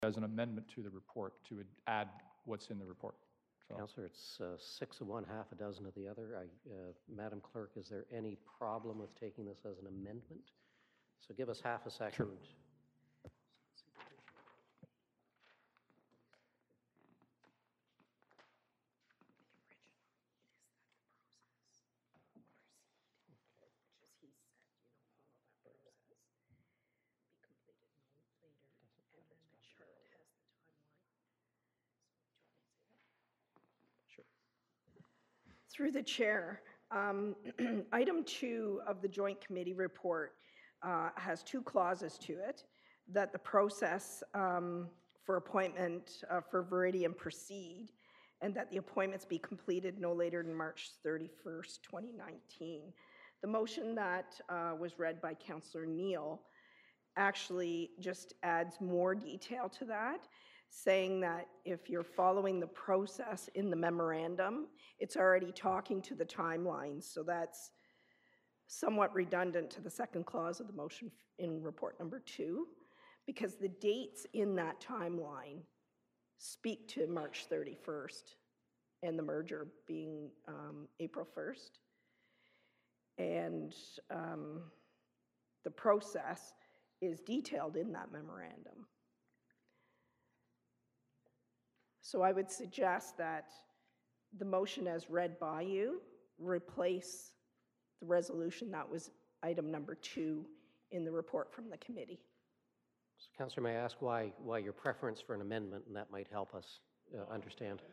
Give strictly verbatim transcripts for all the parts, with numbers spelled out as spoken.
as an amendment to the report to add what's in the report. So, Councillor, it's uh, six of one, half a dozen of the other. I, uh, Madam Clerk, is there any problem with taking this as an amendment? So give us half a second. Sure. Through the chair, um, item two of the joint committee report uh, has two clauses to it, that the process um, for appointment uh, for Viridian proceed, and that the appointments be completed no later than March thirty-first, twenty nineteen. The motion that uh, was read by Councillor Neal actually just adds more detail to that, saying that if you're following the process in the memorandum, it's already talking to the timelines. So that's somewhat redundant to the second clause of the motion in report number two, because the dates in that timeline speak to March thirty-first and the merger being um, April first. And um, the process is detailed in that memorandum. So I would suggest that the motion as read by you replace the resolution that was item number two in the report from the committee. So, Councillor, may I ask why, why your preference for an amendment, and that might help us uh, understand?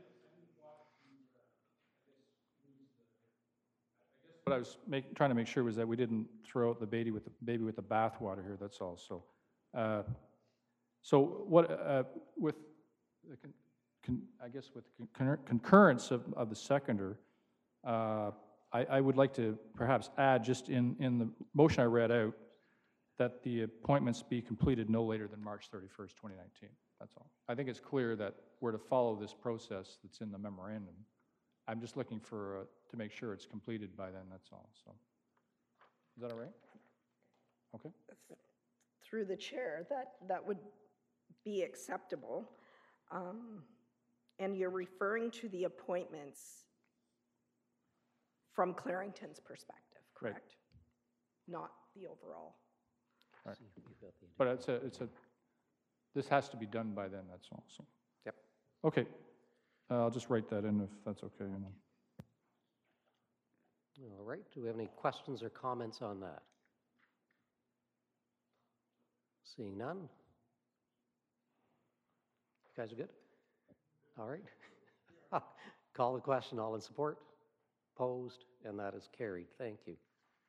what I was make, trying to make sure was that we didn't throw out the baby with the, baby with the bathwater here, that's all. So, uh, so what, uh, with, the con, con, I guess with the con concurrence of, of the seconder, uh, I, I would like to perhaps add just in, in the motion I read out that the appointments be completed no later than March thirty-first, twenty nineteen. That's all. I think it's clear that we're to follow this process that's in the memorandum. I'm just looking for, uh, to make sure it's completed by then, that's all. So, is that all right? Okay. Through the chair, that, that would be acceptable. Um, and you're referring to the appointments from Clarington's perspective, correct? Right. Not the overall. Right. See, you've got the But it's a, it's a, this has to be done by then, that's all. So, Yep. okay. Uh, I'll just write that in if that's okay. You know. All right. Do we have any questions or comments on that? Seeing none. You guys are good? All right. Call the question. All in support? Opposed? And that is carried. Thank you.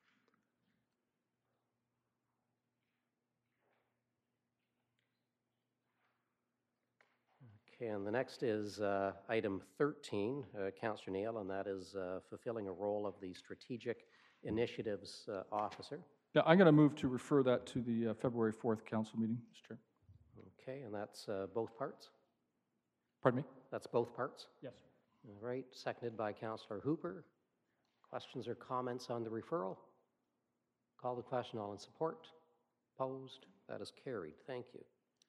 Okay, and the next is uh, item thirteen, uh, Councillor Neal, and that is uh, fulfilling a role of the Strategic Initiatives uh, Officer. Yeah, I'm going to move to refer that to the uh, February fourth council meeting, Mister Chair. Okay, and that's uh, both parts? Pardon me? That's both parts? Yes. All right, seconded by Councillor Hooper. Questions or comments on the referral? Call the question. All in support? Opposed? That is carried. Thank you.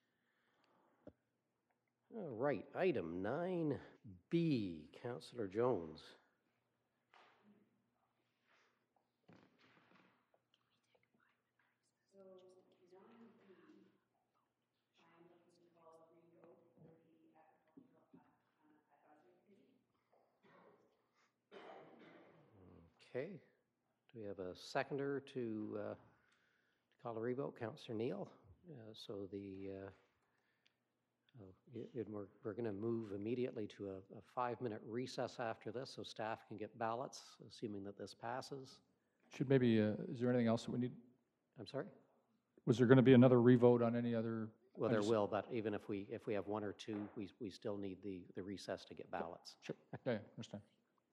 All right, item nine B, Councillor Jones. Okay, do we have a seconder to, uh, to call a revote? Councillor Neal. Uh, so the uh, oh, it, it, we're, we're going to move immediately to a, a five-minute recess after this, so staff can get ballots, assuming that this passes. Should maybe, uh, is there anything else that we need? I'm sorry? Was there going to be another revote on any other? Well, I there just- will, but even if we if we have one or two, we we still need the the recess to get ballots. Sure. Yeah, yeah, understand.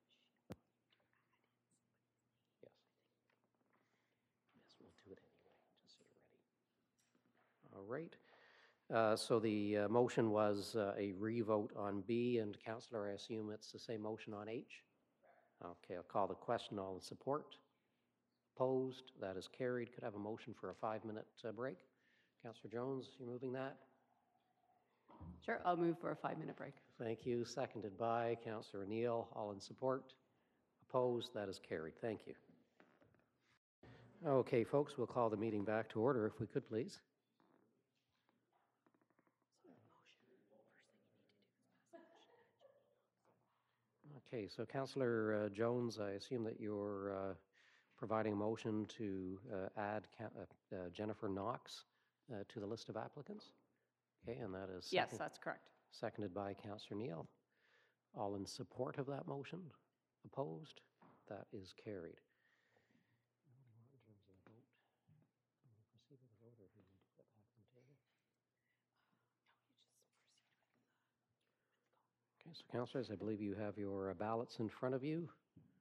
Yes. Yes, we'll do it anyway, just so you're ready. All right. Uh, so the uh, motion was uh, a revote on B, and Councillor, I assume it's the same motion on H? Okay, I'll call the question. All in support? Opposed? That is carried. Could I have a motion for a five-minute uh, break? Councillor Jones, you're moving that? Sure, I'll move for a five-minute break. Thank you. Seconded by Councillor Neal. All in support? Opposed? That is carried. Thank you. Okay, folks, we'll call the meeting back to order if we could, please. Okay, so Councillor uh, Jones, I assume that you're uh, providing a motion to uh, add Ca- uh, uh, Jennifer Knox uh, to the list of applicants? Okay, and that is Yes, second- that's correct. seconded by Councillor Neal. All in support of that motion? Opposed? That is carried. Okay, so councillors, I believe you have your uh, ballots in front of you.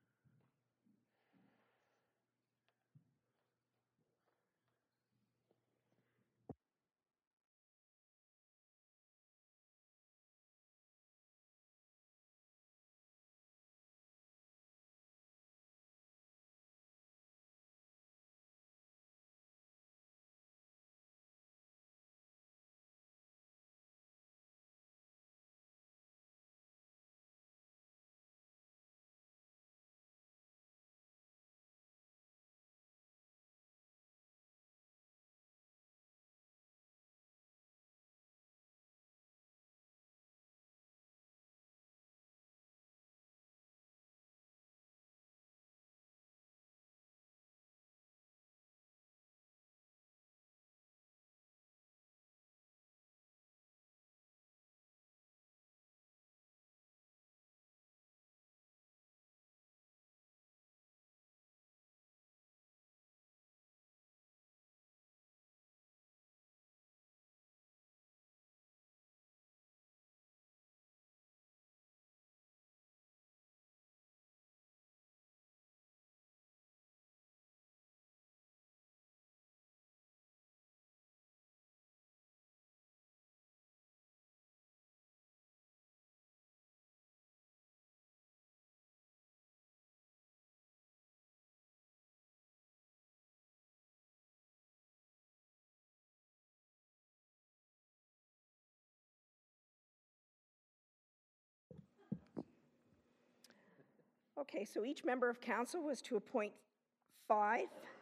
Okay, so each member of council was to appoint five.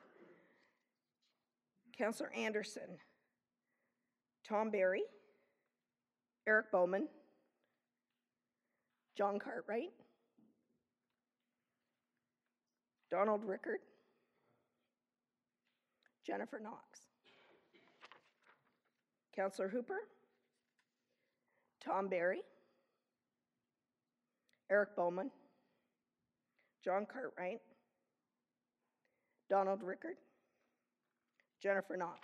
Councillor Anderson, Tom Barry, Eric Bowman, John Cartwright, Donald Rickard, Jennifer Knox. Councillor Hooper, Tom Barry, Eric Bowman, John Cartwright, Donald Rickard, Jennifer Knox.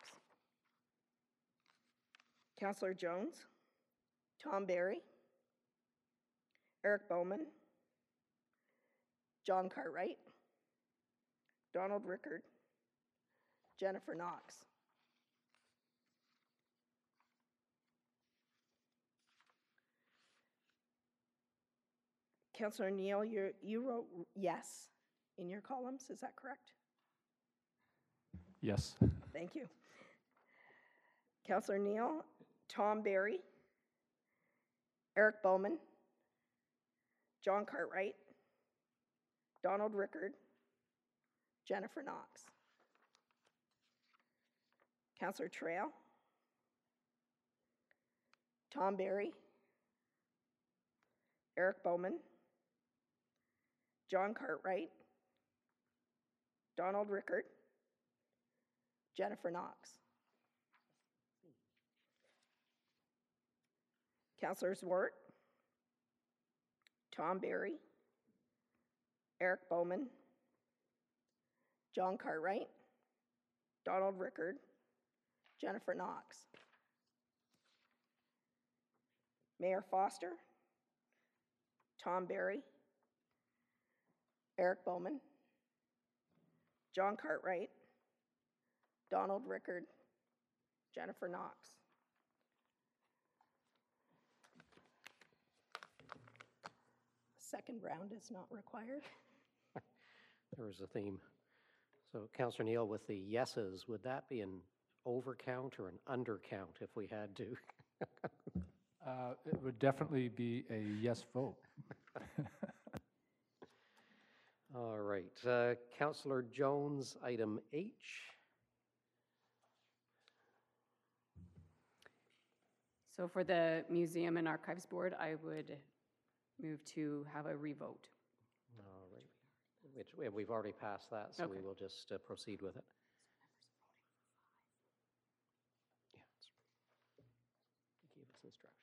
Councillor Jones, Tom Barry, Eric Bowman, John Cartwright, Donald Rickard, Jennifer Knox. Councillor Neal, you you wrote yes in your columns, is that correct? Yes. Thank you. Councillor Neal, Tom Barry, Eric Bowman, John Cartwright, Donald Rickard, Jennifer Knox. Councillor Trail, Tom Barry, Eric Bowman, John Cartwright, Donald Rickard, Jennifer Knox. Councillor Zwart, Tom Barry, Eric Bowman, John Cartwright, Donald Rickard, Jennifer Knox. Mayor Foster, Tom Barry, Eric Bowman, John Cartwright, Donald Rickard, Jennifer Knox. Second round is not required. There was a theme. So Councillor Neal, with the yeses, would that be an overcount or an undercount if we had to? Uh, It would definitely be a yes vote. All right, uh, Councillor Jones, item H. So for the Museum and Archives Board, I would move to have a revote. All right, which, we- we've already passed that, so we Okay. will just uh, proceed with it. Yeah, it's- he gave us instructions.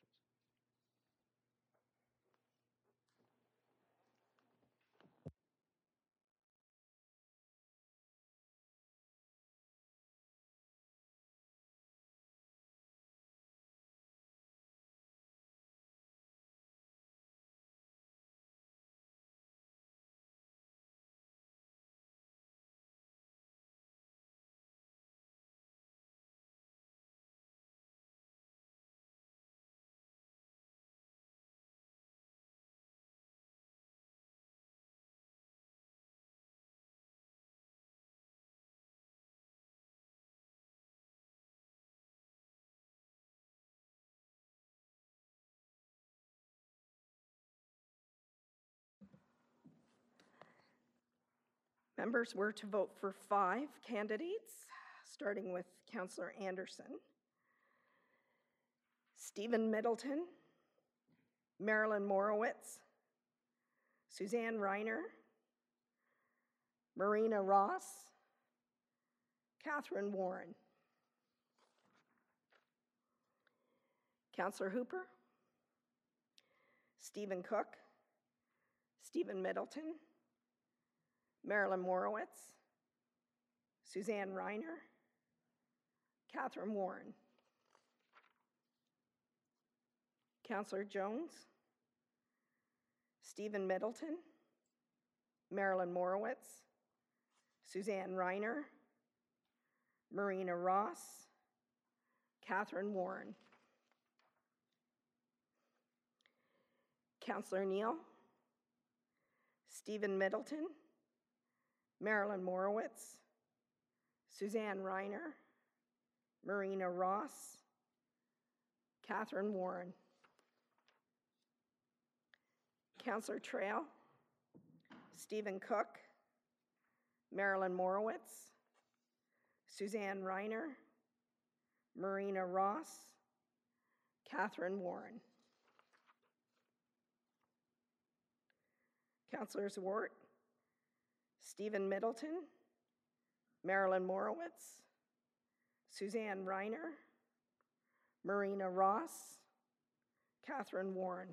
Members were to vote for five candidates, starting with Councillor Anderson, Stephen Middleton, Marilyn Morowitz, Suzanne Reiner, Marina Ross, Catherine Warren. Councillor Hooper, Stephen Cook, Stephen Middleton, Marilyn Morowitz, Suzanne Reiner, Catherine Warren. Councillor Jones, Stephen Middleton, Marilyn Morowitz, Suzanne Reiner, Marina Ross, Catherine Warren. Councillor Neal, Stephen Middleton, Marilyn Morowitz, Suzanne Reiner, Marina Ross, Catherine Warren. Councillor Trail, Stephen Cook, Marilyn Morowitz, Suzanne Reiner, Marina Ross, Catherine Warren. Councillor Zwart, Stephen Middleton, Marilyn Morowitz, Suzanne Reiner, Marina Ross, Catherine Warren.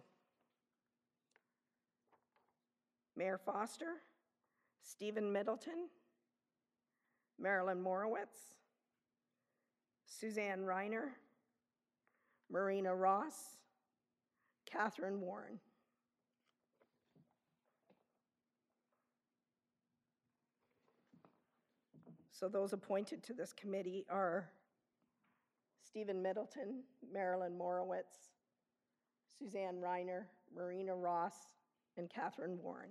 Mayor Foster, Stephen Middleton, Marilyn Morowitz, Suzanne Reiner, Marina Ross, Catherine Warren. So those appointed to this committee are Stephen Middleton, Marilyn Morowitz, Suzanne Reiner, Marina Ross, and Catherine Warren.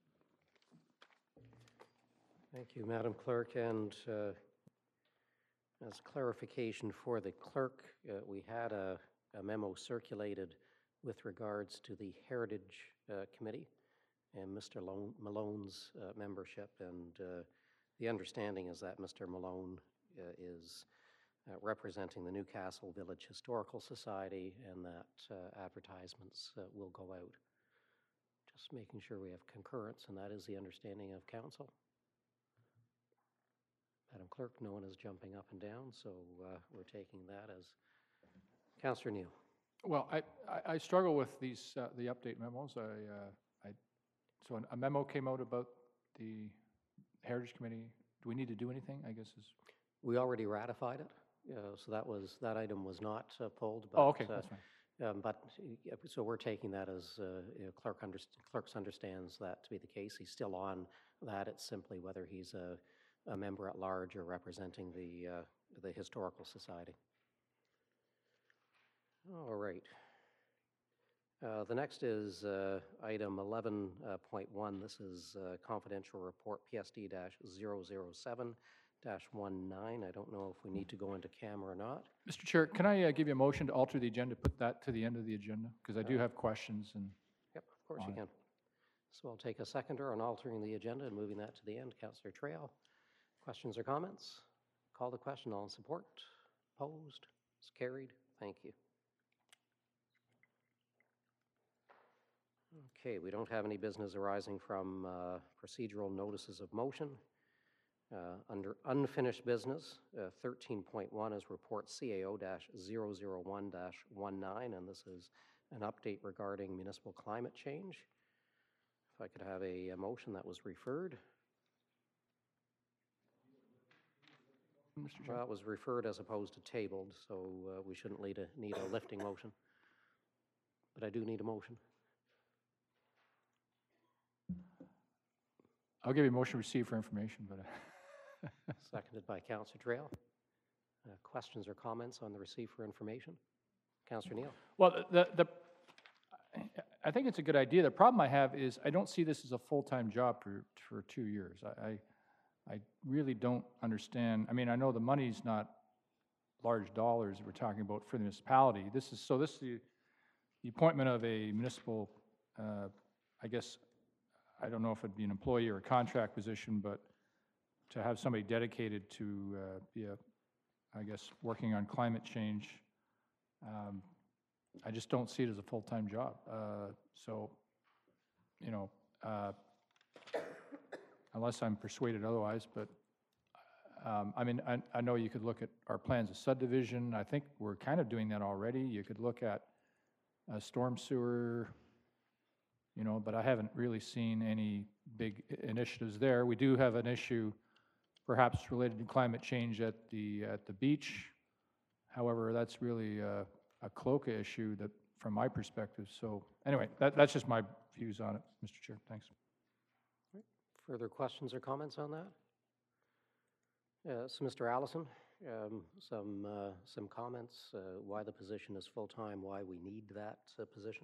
Thank you, Madam Clerk. And uh, as clarification for the clerk, uh, we had a, a memo circulated with regards to the Heritage uh, Committee and Mister Lo- Malone's uh, membership. And uh, the understanding is that Mister Malone uh, is uh, representing the Newcastle Village Historical Society, and that uh, advertisements uh, will go out. Just making sure we have concurrence, and that is the understanding of council. Madam Clerk, no one is jumping up and down, so uh, we're taking that as. Councillor Neal. Well, I, I- I struggle with these, uh, the update memos. I, uh, I, so a memo came out about the Heritage Committee. Do we need to do anything, I guess is? We already ratified it, uh, so that was, that item was not uh, pulled. Oh, okay, but, uh, that's fine. um, But, uh, so we're taking that as, uh, you know, clerk underst- clerks understands that to be the case. He's still on that. It's simply whether he's a, a member at large or representing the, uh, the Historical Society. All right. Uh, The next is uh, item eleven point one. This is uh, confidential report P S D zero zero seven dash one nine. I don't know if we need to go into camera or not. Mister Chair, can I uh, give you a motion to alter the agenda, put that to the end of the agenda? Because I do have questions and, Yep, of course you On it. can. So I'll take a seconder on altering the agenda and moving that to the end. Councillor Trail, questions or comments? Call the question. All in support? Opposed? It's carried. Thank you. Okay, we don't have any business arising from uh, procedural notices of motion. Uh, Under unfinished business, uh, thirteen point one is report C A O zero zero one dash nineteen, and this is an update regarding municipal climate change. If I could have a, a motion that was referred. Mister Chair. Well, it was referred as opposed to tabled, so uh, we shouldn't need a, need a lifting motion. But I do need a motion. I'll give you a motion to receive for information, but uh, Seconded by Councillor Trail. Uh, Questions or comments on the receive for information? Councillor Neal. well, the, the, I think it's a good idea. The problem I have is I don't see this as a full-time job for, for two years. I, I, I really don't understand. I mean, I know the money's not large dollars we're talking about for the municipality. This is, so this is the, the appointment of a municipal, uh, I guess, I don't know if it'd be an employee or a contract position, but to have somebody dedicated to uh, be a, I guess, working on climate change, um, I just don't see it as a full-time job. Uh, so, you know, uh, unless I'm persuaded otherwise, but um, I mean, I, I know you could look at our plans of subdivision. I think we're kind of doing that already. You could look at uh, storm sewer, you know, but I haven't really seen any big i- initiatives there. We do have an issue perhaps related to climate change at the, at the beach. However, that's really a, a CLOCA issue that, from my perspective. So anyway, that, that's just my views on it, Mister Chair. Thanks. Further questions or comments on that? Uh, So, Mister Allison, um, some, uh, some comments, uh, why the position is full-time, why we need that uh, position?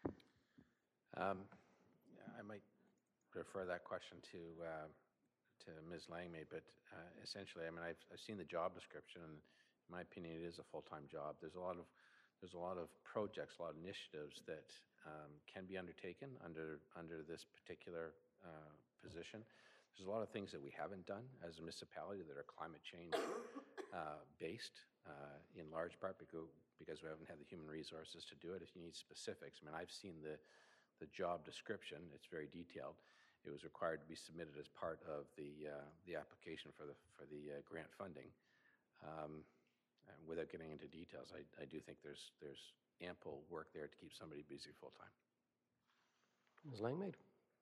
Um, I might refer that question to, uh, to Miz Langmaid, but uh, essentially, I mean, I've, I've seen the job description, and in my opinion, it is a full-time job. There's a lot of, there's a lot of projects, a lot of initiatives that um, can be undertaken under, under this particular uh, position. There's a lot of things that we haven't done as a municipality that are climate change uh, based, uh, in large part because, because we haven't had the human resources to do it. If you need specifics, I mean, I've seen the, the job description. It's very detailed. It was required to be submitted as part of the, uh, the application for the, for the uh, grant funding. Um, and without getting into details, I, I do think there's, there's ample work there to keep somebody busy full-time. Miz Langmaid?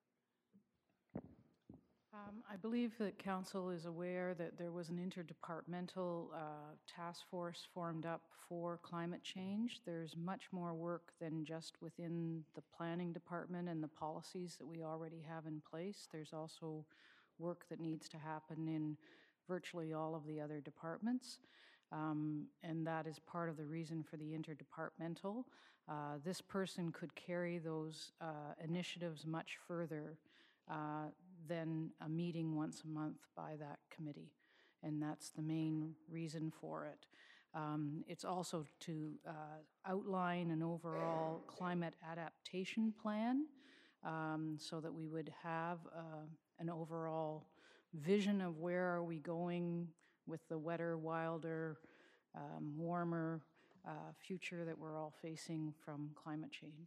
Um, I believe that council is aware that there was an interdepartmental uh, task force formed up for climate change. There's much more work than just within the planning department and the policies that we already have in place. There's also work that needs to happen in virtually all of the other departments. Um, and that is part of the reason for the interdepartmental. Uh, this person could carry those uh, initiatives much further uh, than a meeting once a month by that committee. And that's the main reason for it. Um, it's also to uh, outline an overall climate adaptation plan um, so that we would have uh, an overall vision of where are we going with the wetter, wilder, um, warmer uh, future that we're all facing from climate change.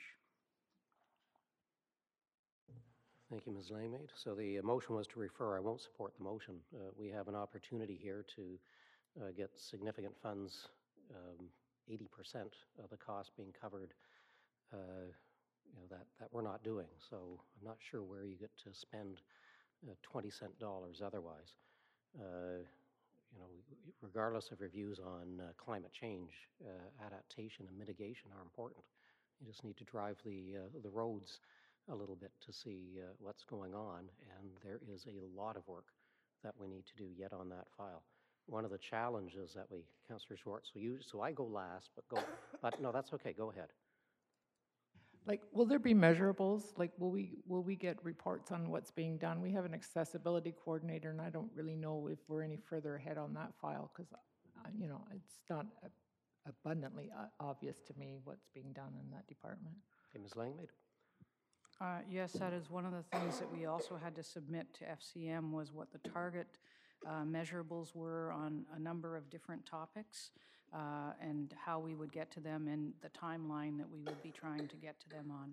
Thank you, Miz Langmaid. So the uh, motion was to refer. I won't support the motion. Uh, we have an opportunity here to uh, get significant funds, um, eighty percent of the cost being covered, uh, you know, that, that we're not doing. So I'm not sure where you get to spend uh, twenty cent dollars otherwise. Uh, you know, regardless of your views on uh, climate change, uh, adaptation and mitigation are important. You just need to drive the, uh, the roads a little bit to see uh, what's going on, and there is a lot of work that we need to do yet on that file. One of the challenges that we, Councillor Schwartz, so you, so I go last, but go, but no, that's okay, go ahead. Like, will there be measurables? Like, will we, will we get reports on what's being done? We have an accessibility coordinator, and I don't really know if we're any further ahead on that file, because, you know, it's not a- abundantly uh, obvious to me what's being done in that department. Okay, Miz Langmaid? Uh, Yes, that is one of the things that we also had to submit to F C M was what the target uh, measurables were on a number of different topics uh, and how we would get to them and the timeline that we would be trying to get to them on.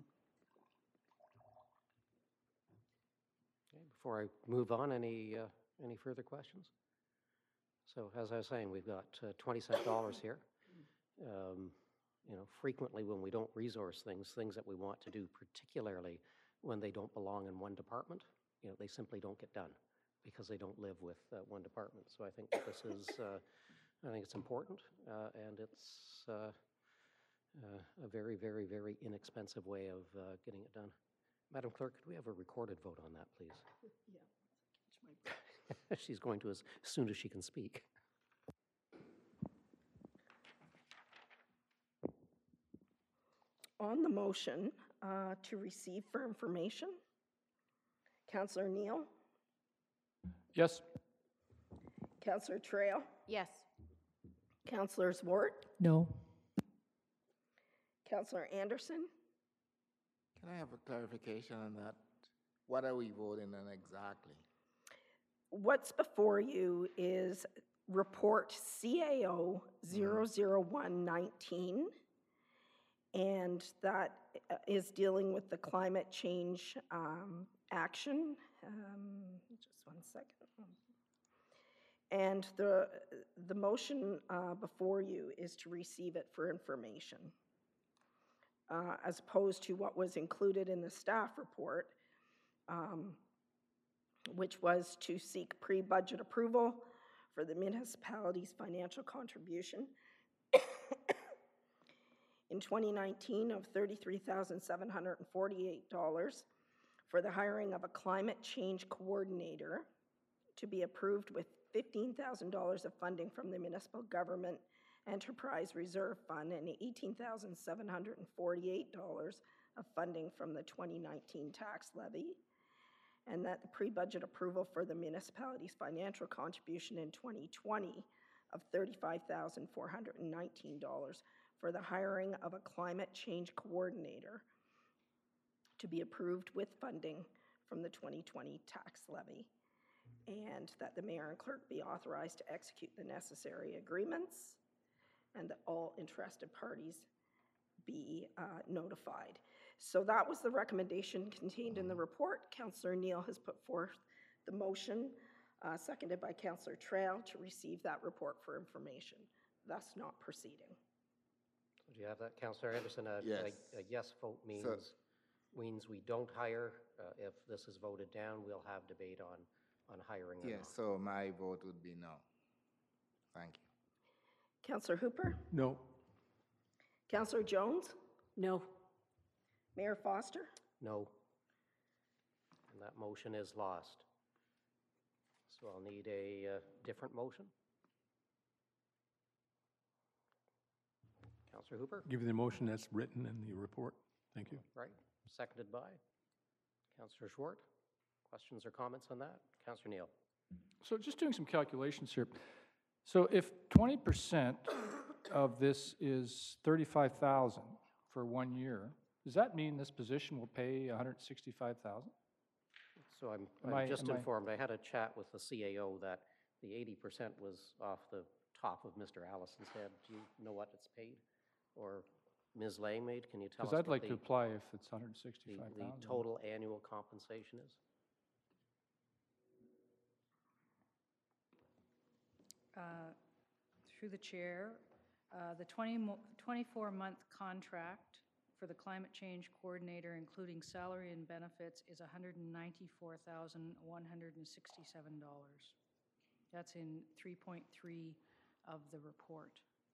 Okay, before I move on, any, uh, any further questions? So as I was saying, we've got uh, twenty cent dollars here. Um, You know, frequently when we don't resource things, things that we want to do, particularly when they don't belong in one department, you know, they simply don't get done because they don't live with uh, one department. So I think that this is, uh, I think it's important, uh, and it's uh, uh, a very, very, very inexpensive way of uh, getting it done. Madam Clerk, could we have a recorded vote on that, please? Yeah. She's going to as soon as she can speak. On the motion uh, to receive for information, Councillor Neal, Yes? Councillor Trail, Yes. Councillor Zwart, No. Councillor Anderson, Can I have a clarification on that? What are we voting on exactly? what's before you is report C A O zero zero one nineteen, and that uh, is dealing with the climate change um, action. Um, Just one second. And the, the motion uh, before you is to receive it for information, uh, as opposed to what was included in the staff report, um, which was to seek pre-budget approval for the municipality's financial contribution in twenty nineteen of thirty-three thousand seven hundred forty-eight dollars for the hiring of a climate change coordinator to be approved with fifteen thousand dollars of funding from the Municipal Government Enterprise Reserve Fund and eighteen thousand seven hundred forty-eight dollars of funding from the twenty nineteen tax levy, and that the pre-budget approval for the municipality's financial contribution in twenty twenty of thirty-five thousand four hundred nineteen dollars for the hiring of a climate change coordinator to be approved with funding from the twenty twenty tax levy, and that the mayor and clerk be authorized to execute the necessary agreements, and that all interested parties be uh, notified. So that was the recommendation contained in the report. Councillor Neal has put forth the motion, uh, seconded by Councillor Trail, to receive that report for information, thus not proceeding. Do you have that, Councillor Anderson? A- Yes. A, a yes vote means, means we don't hire. Uh, If this is voted down, we'll have debate on, on hiring or Yeah, not. so my vote would be no. Thank you. Councillor Hooper? No. Councillor Jones? No. Mayor Foster? No. And that motion is lost. So I'll need a uh, different motion. Councillor Hooper, Give you the motion that's written in the report. Thank you. right? Seconded by Councillor Schwartz. Questions or comments on that? Councillor Neal. So just doing some calculations here. So if twenty percent of this is thirty-five thousand for one year, does that mean this position will pay one hundred sixty-five thousand? So I'm, Am I'm I- just am I- informed, I had a chat with the C A O that the eighty percent was off the top of Mister Allison's head. Do you know what it's paid? Or Miz Langmaid, can you tell us Because I'd what like to the, apply if it's one hundred the, sixty-five the thousand. total annual compensation is? Uh, Through the chair, uh, the twenty twenty-four month contract for the climate change coordinator, including salary and benefits, is one hundred ninety-four thousand one hundred sixty-seven dollars. That's in three point three of the report.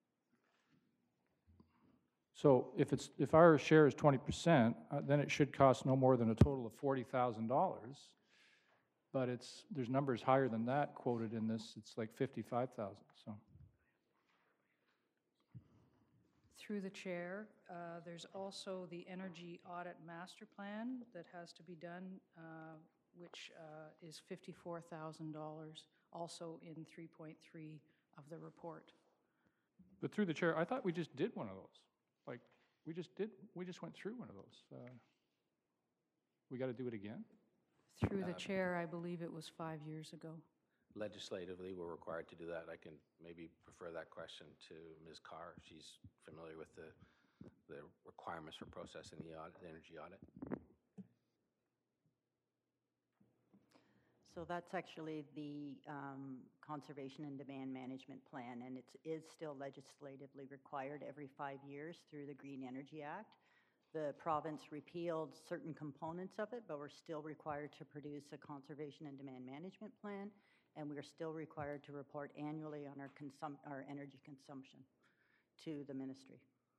So if it's, if our share is twenty percent, uh, then it should cost no more than a total of forty thousand dollars. But it's, there's numbers higher than that quoted in this. It's like fifty-five thousand, so. Through the chair, uh, there's also the Energy Audit Master Plan that has to be done, uh, which uh, is fifty-four thousand dollars, also in three point three of the report. But through the chair, I thought we just did one of those. Like, we just did, we just went through one of those. Uh, We got to do it again? Through the chair, I believe it was five years ago. Legislatively, we're required to do that. I can maybe prefer that question to Miz Carr. She's familiar with the, the requirements for processing the audit, the energy audit. So that's actually the um, Conservation and Demand Management Plan, and it is still legislatively required every five years through the Green Energy Act. The province repealed certain components of it, but we're still required to produce a Conservation and Demand Management Plan, and we're still required to report annually on our, consum our energy consumption to the ministry.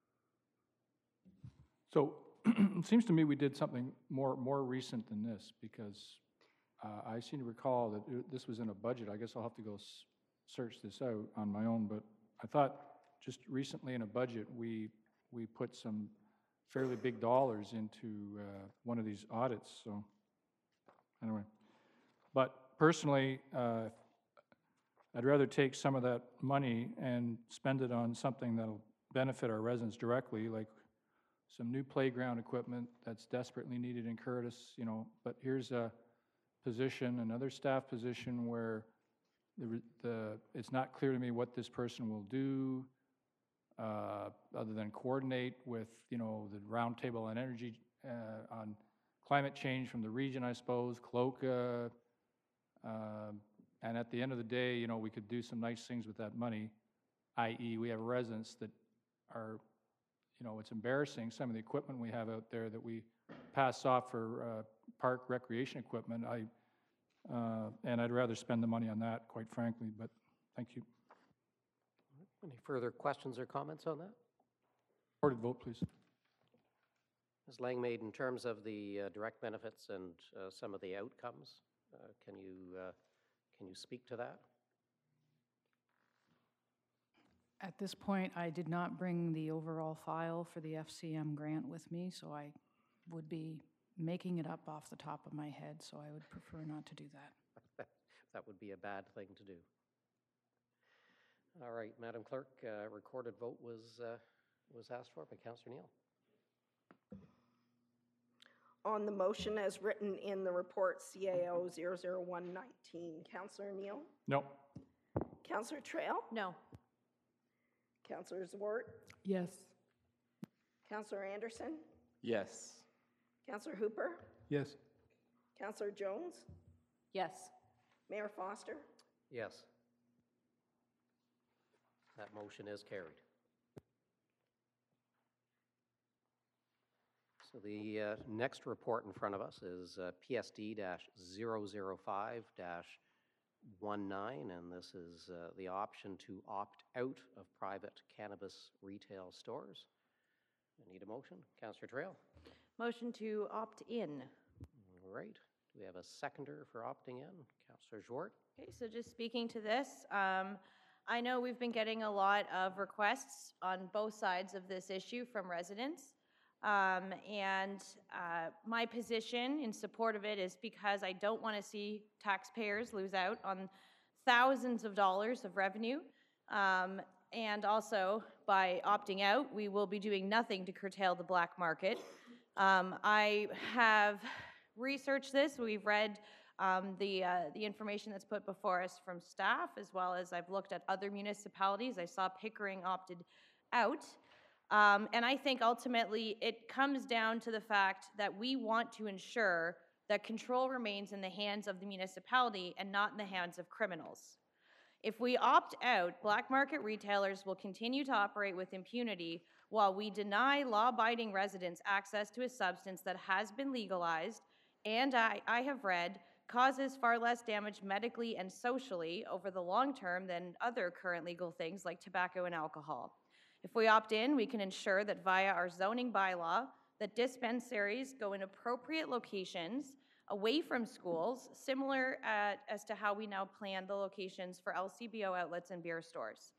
So it seems to me we did something more, more recent than this, because uh, I seem to recall that it- this was in a budget. I guess I'll have to go s- search this out on my own, but I thought just recently in a budget, we, we put some fairly big dollars into uh, one of these audits, so anyway. But personally, uh, I'd rather take some of that money and spend it on something that'll benefit our residents directly, like some new playground equipment that's desperately needed in Curtis, you know, but here's a position, another staff position where the, re- the, it's not clear to me what this person will do, uh, other than coordinate with, you know, the roundtable on energy, uh, on climate change from the region, I suppose, CLOCA, uh, and at the end of the day, you know, we could do some nice things with that money, that is we have residents that are, you know, it's embarrassing, some of the equipment we have out there that we pass off for uh, park recreation equipment. I, uh, and I'd rather spend the money on that, quite frankly, but thank you. Any further questions or comments on that? Recorded vote, please. Miz Langmaid, in terms of the uh, direct benefits and uh, some of the outcomes, uh, can you, uh, can you speak to that? At this point, I did not bring the overall file for the F C M grant with me, so I would be making it up off the top of my head, so I would prefer not to do that. That would be a bad thing to do. All right, Madam Clerk, uh, recorded vote was, uh, was asked for by Councillor Neal. On the motion as written in the report C A O zero zero one nineteen, Councillor Neal? No. Councillor Trail? No. Councillor Zwart? Yes. Councillor Anderson? Yes. Councillor Hooper? Yes. Councillor Jones? Yes. Mayor Foster? Yes. That motion is carried. So the uh, next report in front of us is uh, P S D zero zero five dash nineteen, and this is uh, the option to opt out of private cannabis retail stores. I need a motion. Councillor Trail. Motion to opt in. All right. Do we have a seconder for opting in? Councillor Zwart. Okay, so just speaking to this, um, I know we've been getting a lot of requests on both sides of this issue from residents. Um, and uh, my position in support of it is because I don't want to see taxpayers lose out on thousands of dollars of revenue. Um, and also, by opting out, we will be doing nothing to curtail the black market. Um, I have researched this. We've read um, the, uh, the information that's put before us from staff, as well as I've looked at other municipalities. I saw Pickering opted out. Um, and I think ultimately it comes down to the fact that we want to ensure that control remains in the hands of the municipality and not in the hands of criminals. If we opt out, black market retailers will continue to operate with impunity while we deny law-abiding residents access to a substance that has been legalized and I, I have read causes far less damage medically and socially over the long term than other current legal things like tobacco and alcohol. If we opt in, we can ensure that via our zoning bylaw, that dispensaries go in appropriate locations away from schools, similar uh, as to how we now plan the locations for L C B O outlets and beer stores.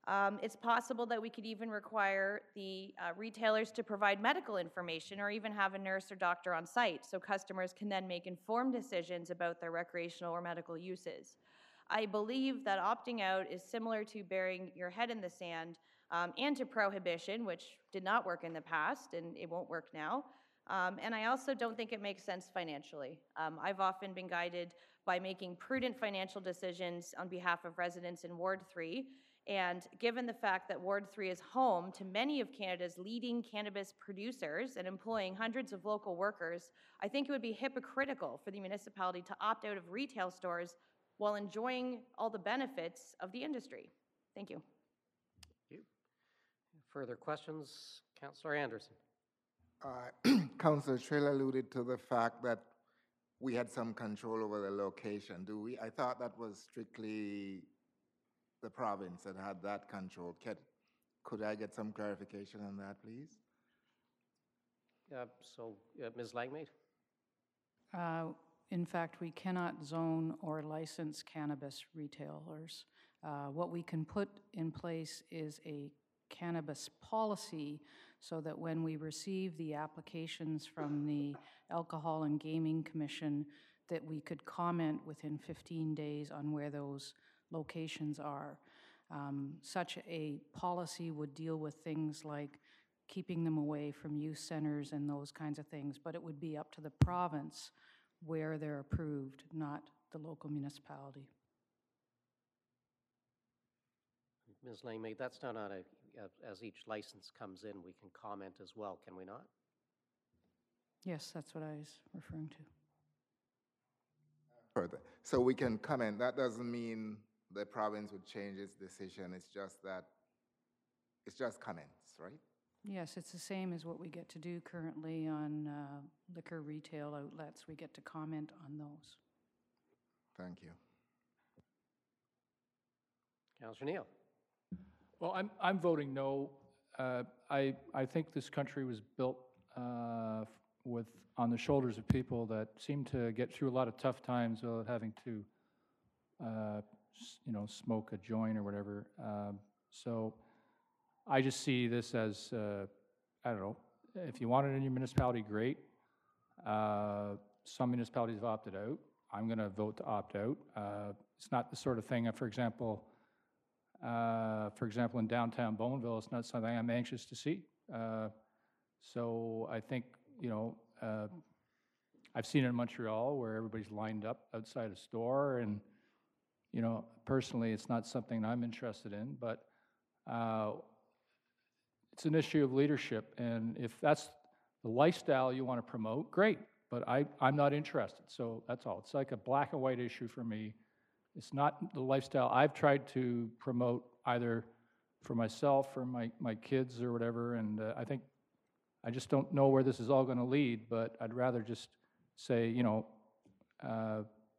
Um, It's possible that we could even require the uh, retailers to provide medical information or even have a nurse or doctor on site, so customers can then make informed decisions about their recreational or medical uses. I believe that opting out is similar to burying your head in the sand, um, and to prohibition, which did not work in the past and it won't work now. Um, and I also don't think it makes sense financially. Um, I've often been guided by making prudent financial decisions on behalf of residents in Ward three. And given the fact that Ward three is home to many of Canada's leading cannabis producers and employing hundreds of local workers, I think it would be hypocritical for the municipality to opt out of retail stores while enjoying all the benefits of the industry. Thank you. Thank you. Further questions? Councillor Anderson. Uh, Councillor Trill alluded to the fact that we had some control over the location. Do we? I thought that was strictly the province that had that control. Could, could I get some clarification on that, please? Uh, So, uh, Miz Langmaid? Uh, In fact, we cannot zone or license cannabis retailers. Uh, What we can put in place is a cannabis policy so that when we receive the applications from the Alcohol and Gaming Commission, that we could comment within fifteen days on where those locations are. Um, Such a policy would deal with things like keeping them away from youth centers and those kinds of things, but it would be up to the province where they're approved, not the local municipality. Miz Langmaid, that's done on a, as each license comes in, we can comment as well, can we not? Yes, that's what I was referring to. Further. So we can comment. That doesn't mean the province would change its decision. It's just that, it's just comments, right? Yes, it's the same as what we get to do currently on uh, liquor retail outlets. We get to comment on those. Thank you. Councillor Neal. Well, I'm, I'm voting no. Uh, I, I think this country was built uh, with, on the shoulders of people that seem to get through a lot of tough times without having to, uh, s- you know, smoke a joint or whatever. Um, So I just see this as, uh, I don't know, if you want it in your municipality, great. Uh, Some municipalities have opted out. I'm going to vote to opt out. Uh, It's not the sort of thing, uh, for example, uh, for example, in downtown Bowmanville, it's not something I'm anxious to see. Uh, So I think, you know, uh, I've seen it in Montreal where everybody's lined up outside a store, and, you know, personally, it's not something I'm interested in, but uh, it's an issue of leadership, and if that's the lifestyle you want to promote, great, but I, I'm not interested, so that's all. It's like a black and white issue for me. It's not the lifestyle I've tried to promote either for myself or my, my kids or whatever, and uh, I think, I just don't know where this is all going to lead, but I'd rather just say, you know, uh,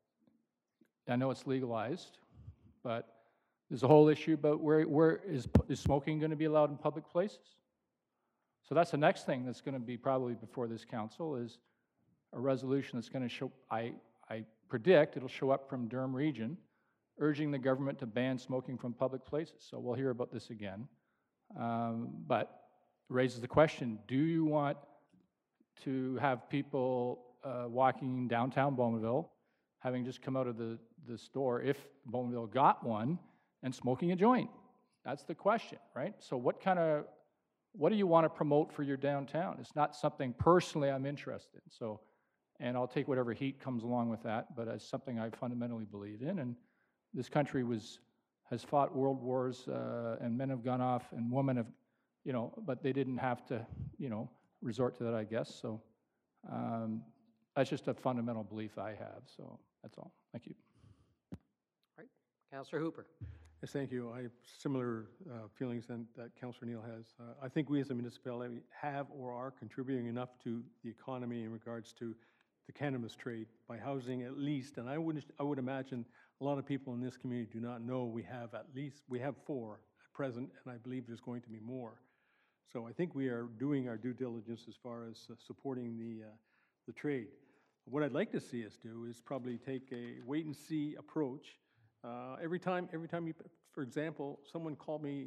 I know it's legalized, but there's a whole issue about where, where is, is smoking going to be allowed in public places? So that's the next thing that's going to be probably before this council is a resolution that's going to show, I, I predict it'll show up from Durham Region, urging the government to ban smoking from public places. So we'll hear about this again. Um, but raises the question, do you want to have people uh, walking downtown Bowmanville, having just come out of the, the store, if Bowmanville got one, and smoking a joint? That's the question, right? So what kind of, what do you want to promote for your downtown? It's not something personally I'm interested in. So, and I'll take whatever heat comes along with that, but it's something I fundamentally believe in. And this country was, has fought world wars, uh, and men have gone off, and women have, you know, but they didn't have to, you know, resort to that, I guess. So um, that's just a fundamental belief I have. So that's all. Thank you. Right. Councillor Hooper. Yes, thank you. I have similar uh, feelings than that Councillor Neal has. Uh, I think we as a municipality have or are contributing enough to the economy in regards to the cannabis trade by housing at least, and I would I would imagine a lot of people in this community do not know we have at least, we have four at present, and I believe there's going to be more. So I think we are doing our due diligence as far as uh, supporting the, uh, the trade. What I'd like to see us do is probably take a wait-and-see approach. Uh, every time, every time you, for example, someone called me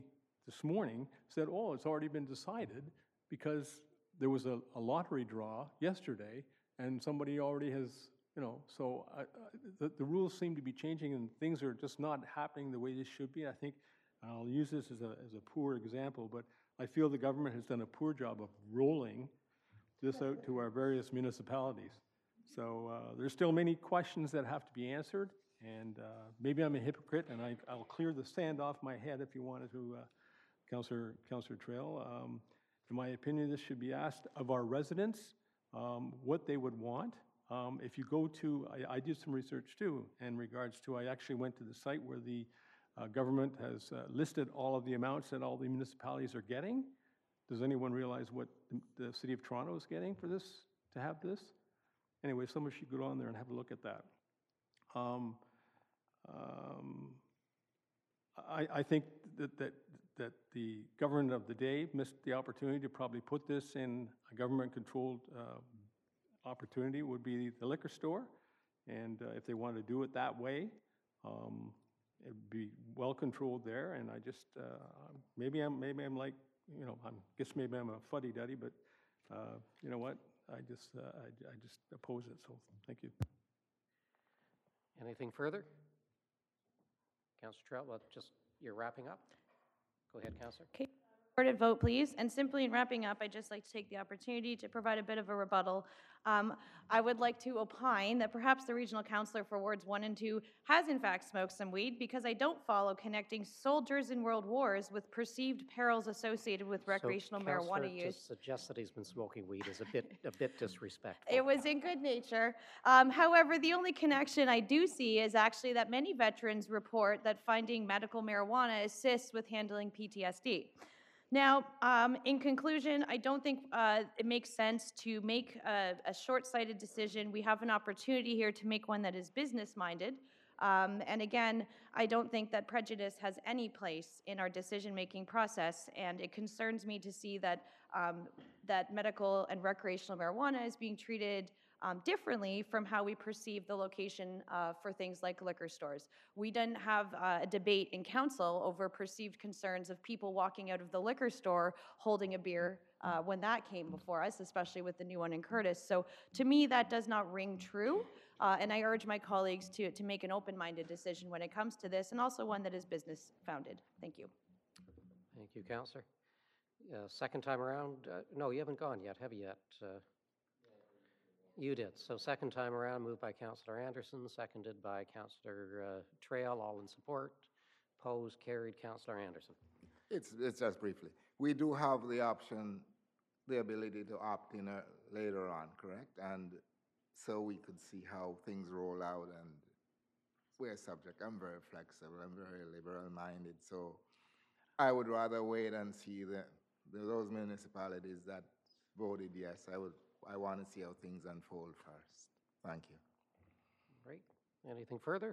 this morning said, oh, it's already been decided because there was a, a lottery draw yesterday and somebody already has, you know, so I, I, the, the rules seem to be changing and things are just not happening the way they should be. I think I'll use this as a, as a poor example, but I feel the government has done a poor job of rolling this out to our various municipalities. So uh, there's still many questions that have to be answered, and uh, maybe I'm a hypocrite, and I, I'll clear the sand off my head if you wanted to, uh, Councillor, Councillor Trail. Um, in my opinion, this should be asked of our residents um, what they would want. Um, if you go to, I, I did some research too in regards to, I actually went to the site where the uh, government has uh, listed all of the amounts that all the municipalities are getting. Does anyone realize what the, the City of Toronto is getting for this, to have this? Anyway, someone should go on there and have a look at that. Um, um, I, I think that, that, that the government of the day missed the opportunity to probably put this in a government-controlled uh, opportunity, would be the liquor store. And uh, if they want to do it that way, um, it'd be well controlled there. And I just, uh, maybe I'm, maybe I'm like, you know, I guess maybe I'm a fuddy-duddy, but uh, you know what? I just, uh, I, I just oppose it, so thank you. Anything further? Councillor Trout, well, just, you're wrapping up? Go ahead, Councillor. Okay, recorded vote, please. And simply in wrapping up, I'd just like to take the opportunity to provide a bit of a rebuttal. Um, I would like to opine that perhaps the regional councillor for wards one and two has in fact smoked some weed, because I don't follow connecting soldiers in world wars with perceived perils associated with recreational so, marijuana Councillor, use. to suggest that he's been smoking weed is a bit, a bit disrespectful. It was in good nature. Um, however, the only connection I do see is actually that many veterans report that finding medical marijuana assists with handling P T S D. Now, um, in conclusion, I don't think uh, it makes sense to make a, a short-sighted decision. We have an opportunity here to make one that is business-minded. Um, and again, I don't think that prejudice has any place in our decision-making process, and it concerns me to see that, um, that medical and recreational marijuana is being treated Um, differently from how we perceive the location uh, for things like liquor stores. We didn't have uh, a debate in council over perceived concerns of people walking out of the liquor store holding a beer uh, when that came before us, especially with the new one in Curtis. So to me, that does not ring true, uh, and I urge my colleagues to, to make an open-minded decision when it comes to this, and also one that is business-founded. Thank you. Thank you, Councillor. Uh, second time around, uh, no, you haven't gone yet, have you yet? Uh, You did. So second time around, moved by Councillor Anderson, seconded by Councillor uh, Trail, all in support. Opposed, carried. Councillor Anderson. It's, it's just briefly. We do have the option, the ability to opt in uh, later on, correct? And so we could see how things roll out, and we're subject. I'm very flexible. I'm very liberal-minded. So I would rather wait and see the, the, those municipalities that voted yes. I would I want to see how things unfold first. Thank you. Great. Anything further?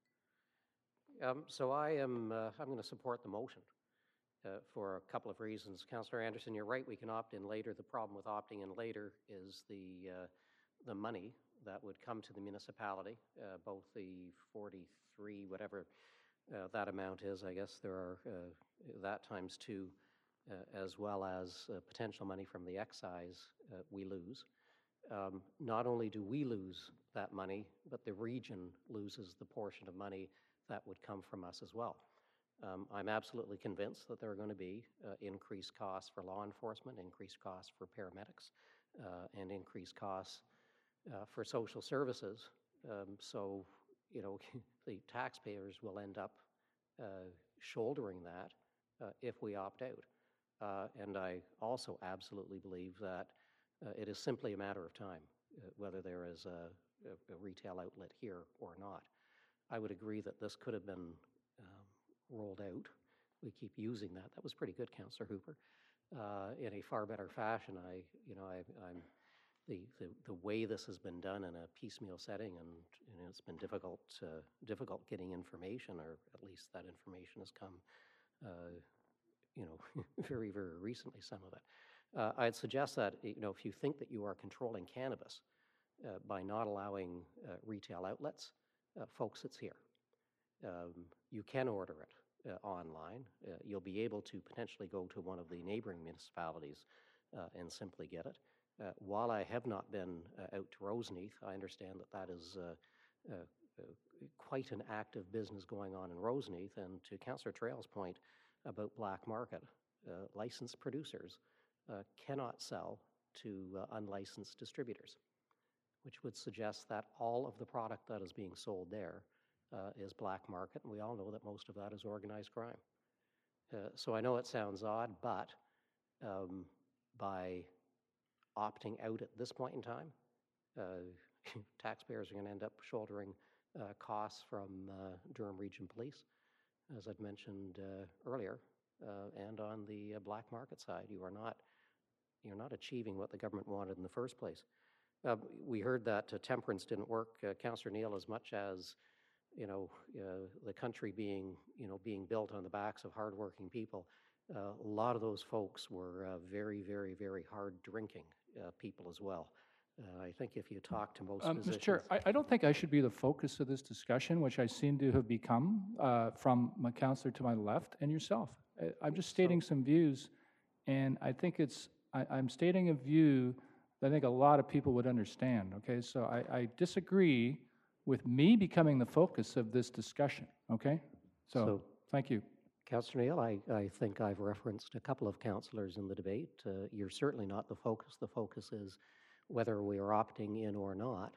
Um, so I am, uh, I'm going to support the motion uh, for a couple of reasons. Councillor Anderson, you're right, we can opt in later. The problem with opting in later is the, uh, the money that would come to the municipality, uh, both the forty-three, whatever uh, that amount is, I guess there are uh, that times two, Uh, as well as uh, potential money from the excise uh, we lose. Um, not only do we lose that money, but the region loses the portion of money that would come from us as well. Um, I'm absolutely convinced that there are going to be uh, increased costs for law enforcement, increased costs for paramedics, uh, and increased costs uh, for social services. Um, so, you know, the taxpayers will end up uh, shouldering that uh, if we opt out. Uh, and I also absolutely believe that uh, it is simply a matter of time, uh, whether there is a, a, a retail outlet here or not. I would agree that this could have been um, rolled out. We keep using that. That was pretty good, Councillor Hooper. Uh, in a far better fashion. I, you know, I, I'm the, the the way this has been done in a piecemeal setting, and, and it's been difficult, uh, difficult getting information, or at least that information has come. Uh, you know, very, very recently, some of it. Uh, I'd suggest that, you know, if you think that you are controlling cannabis uh, by not allowing uh, retail outlets, uh, folks, it's here. Um, you can order it uh, online. Uh, You'll be able to potentially go to one of the neighboring municipalities uh, and simply get it. Uh, While I have not been uh, out to Roseneath, I understand that that is uh, uh, uh, quite an active business going on in Roseneath. And to Councillor Trail's point about black market, uh, licensed producers uh, cannot sell to uh, unlicensed distributors, which would suggest that all of the product that is being sold there uh, is black market, and we all know that most of that is organized crime. Uh, so I know it sounds odd, but um, by opting out at this point in time, uh, taxpayers are going to end up shouldering uh, costs from uh, Durham Region Police, as I'd mentioned uh, earlier, uh, and on the uh, black market side, you are not you're not achieving what the government wanted in the first place. Uh, we heard that uh, temperance didn't work, uh, Councillor Neal, as much as you know uh, the country being you know being built on the backs of hardworking people. Uh, a lot of those folks were uh, very, very, very hard drinking uh, people as well. Uh, I think if you talk to most Um, physicians, Mister Chair, I, I don't think I should be the focus of this discussion, which I seem to have become uh, from my counselor to my left and yourself. I, I'm just stating some views, and I think it's, I, I'm stating a view that I think a lot of people would understand, okay? So I, I disagree with me becoming the focus of this discussion, okay? So, So- thank you. Councillor Neal, I, I think I've referenced a couple of councillors in the debate. Uh, you're certainly not the focus. The focus is whether we are opting in or not.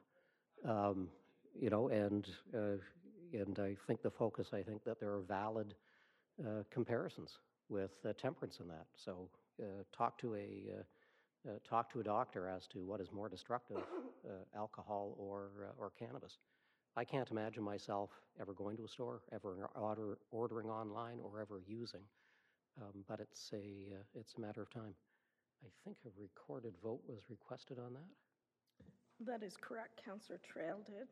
Um, you know, and uh, and I think the focus, I think that there are valid uh, comparisons with uh, temperance in that. So uh, talk to a uh, uh, talk to a doctor as to what is more destructive, uh, alcohol or uh, or cannabis. I can't imagine myself ever going to a store, ever order, ordering online, or ever using. Um, but it's a uh, it's a matter of time. I think a recorded vote was requested on that. That is correct, Councillor Trail did.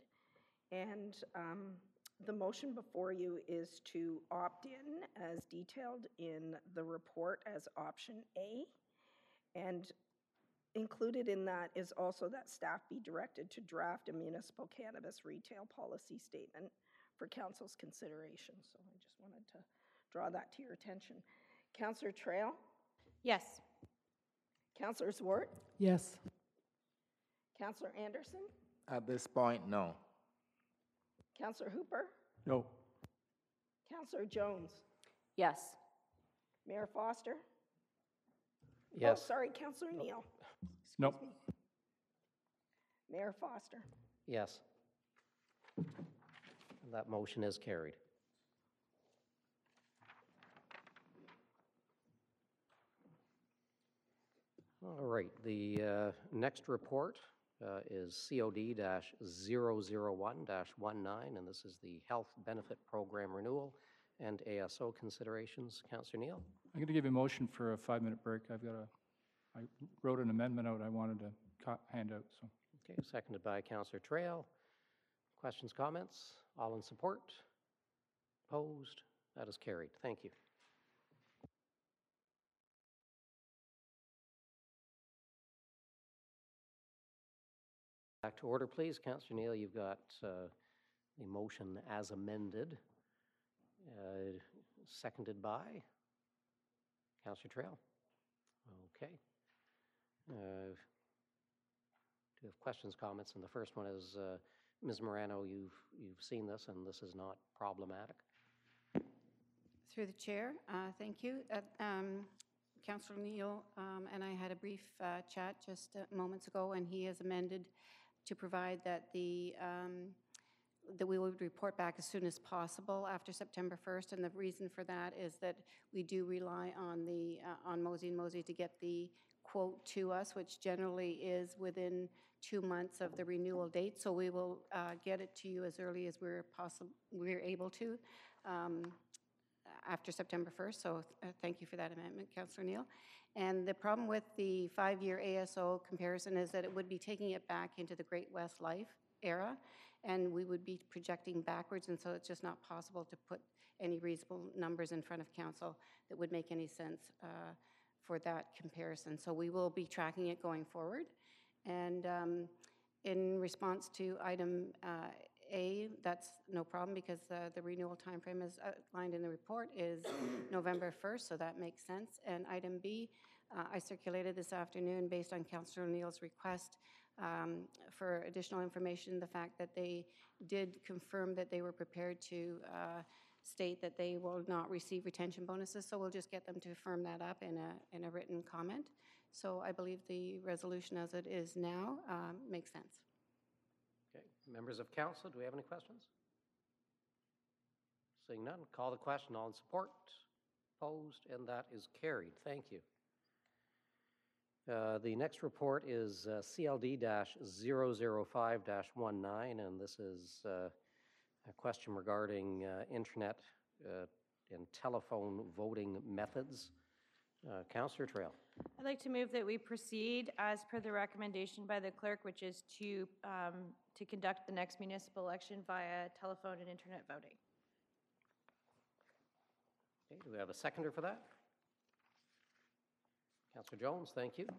And um, the motion before you is to opt in as detailed in the report as option A. And included in that is also that staff be directed to draft a municipal cannabis retail policy statement for council's consideration. So I just wanted to draw that to your attention. Councillor Trail? Yes. Councillor Zwart? Yes. Councillor Anderson? At this point, no. Councillor Hooper? No. Councillor Jones? Yes. Mayor Foster? Yes. Oh, sorry, Councillor Neal. Nope. Mayor Foster? Yes. That motion is carried. All right, the uh, next report uh, is C O D zero zero one dash nineteen, and this is the Health Benefit Program Renewal and A S O considerations. Councillor Neal? I'm going to give you a motion for a five-minute break. I've got a, I wrote an amendment out I wanted to co- hand out, so. Okay, seconded by Councillor Trail. Questions, comments? All in support? Opposed? That is carried. Thank you. Back to order, please. Councillor Neal, you've got uh, the motion as amended, uh, seconded by Councillor Trail. Okay. Uh, Do you have questions, comments? And the first one is, uh, Miz Morano, you've, you've seen this, and this is not problematic. Through the chair, uh, thank you. Uh, um, Councillor Neal um, and I had a brief uh, chat just uh, moments ago, and he has amended to provide that the um, that we would report back as soon as possible after September first. And the reason for that is that we do rely on the uh, on Mosey and Mosey to get the quote to us, which generally is within two months of the renewal date. So we will uh, get it to you as early as we're possible, we're able to, um, after September first. So uh, thank you for that amendment, Councillor Neal. And the problem with the five-year A S O comparison is that it would be taking it back into the Great West Life era, and we would be projecting backwards, and so it's just not possible to put any reasonable numbers in front of council that would make any sense uh, for that comparison. So we will be tracking it going forward. And um, in response to item uh, A, that's no problem because uh, the renewal timeframe as outlined in the report is November first, so that makes sense. And item B, uh, I circulated this afternoon based on Councillor O'Neill's request um, for additional information, the fact that they did confirm that they were prepared to uh, state that they will not receive retention bonuses, so we'll just get them to firm that up in a, in a written comment. So I believe the resolution as it is now um, makes sense. Okay, members of council, do we have any questions? Seeing none, call the question. All in support? Opposed? And that is carried. Thank you. Uh, The next report is uh, C L D zero zero five dash nineteen, and this is uh, a question regarding uh, internet uh, and telephone voting methods. Uh, Councillor Trail. I'd like to move that we proceed as per the recommendation by the clerk, which is to, um, to conduct the next municipal election via telephone and internet voting. Okay, do we have a seconder for that? Councillor Jones, thank you.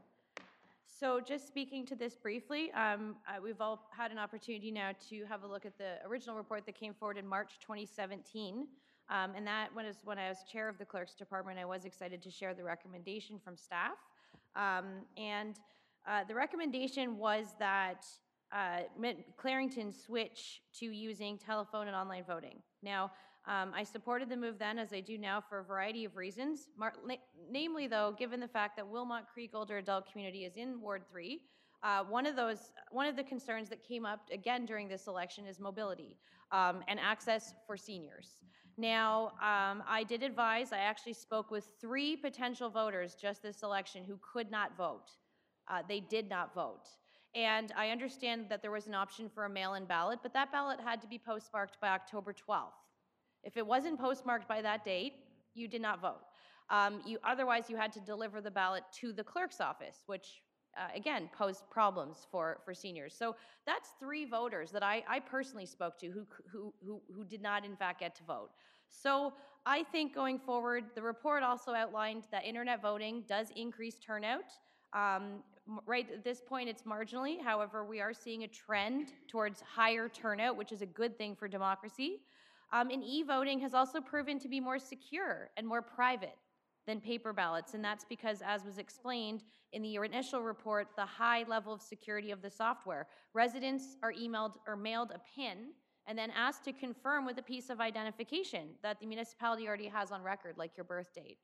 So just speaking to this briefly, um, uh, we've all had an opportunity now to have a look at the original report that came forward in March twenty seventeen. Um, and that when, is when I was chair of the clerk's department, I was excited to share the recommendation from staff. Um, and uh, the recommendation was that uh, Clarington switch to using telephone and online voting. Now, um, I supported the move then, as I do now, for a variety of reasons. Mar na namely, though, given the fact that Wilmot Creek Older Adult Community is in Ward three, uh, one of those, one of the concerns that came up again during this election is mobility um, and access for seniors. Now, um, I did advise, I actually spoke with three potential voters just this election who could not vote. Uh, they did not vote. And I understand that there was an option for a mail-in ballot, but that ballot had to be postmarked by October twelfth. If it wasn't postmarked by that date, you did not vote. Um, you, otherwise, you had to deliver the ballot to the clerk's office, which, uh, again, posed problems for, for seniors. So that's three voters that I, I personally spoke to who, who, who, who did not, in fact, get to vote. So I think going forward, the report also outlined that internet voting does increase turnout. Um, right at this point, it's marginally. However, we are seeing a trend towards higher turnout, which is a good thing for democracy. Um, and e-voting has also proven to be more secure and more private than paper ballots, and that's because, as was explained in the initial report, the high level of security of the software. Residents are emailed or mailed a PIN and then asked to confirm with a piece of identification that the municipality already has on record, like your birth date.